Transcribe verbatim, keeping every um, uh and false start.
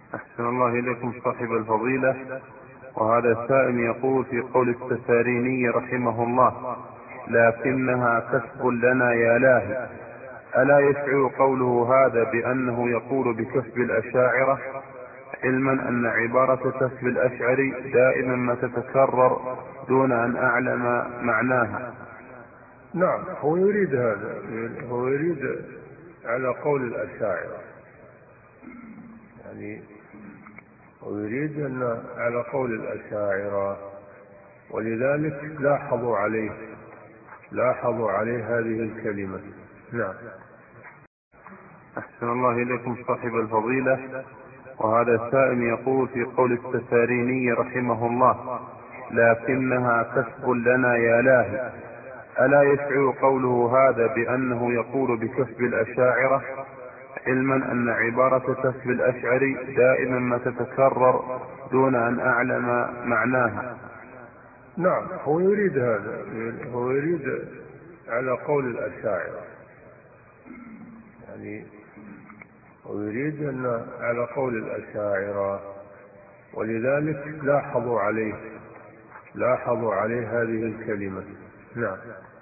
أحسن الله إليكم صاحب الفضيلة. وهذا سائل يقول في قول السفاريني رحمه الله: لكنها كسب لنا يا لاهي، ألا يشعر قوله هذا بأنه يقول بكسب الأشاعرة، علما أن عبارة كسب الأشعري دائما ما تتكرر دون أن أعلم معناها؟ نعم، هو يريد هذا، هو يريد على قول الأشاعرة، يعني ويريد أن على قول الأشاعرة، ولذلك لاحظوا عليه لاحظوا عليه هذه الكلمة. نعم. أحسن الله إليكم صاحب الفضيلة. وهذا سائل يقول في قول السفاريني رحمه الله: لكنها كسب لنا يا لاهي، ألا يشعر قوله هذا بأنه يقول بكسب الأشاعرة، علما أن عبارة كسب الأشعري دائما ما تتكرر دون أن أعلم معناها؟ نعم، هو يريد هذا، هو يريد على قول الأشاعرة، يعني ويريد أن على قول الأشاعرة، ولذلك لاحظوا عليه لاحظوا عليه هذه الكلمة. نعم.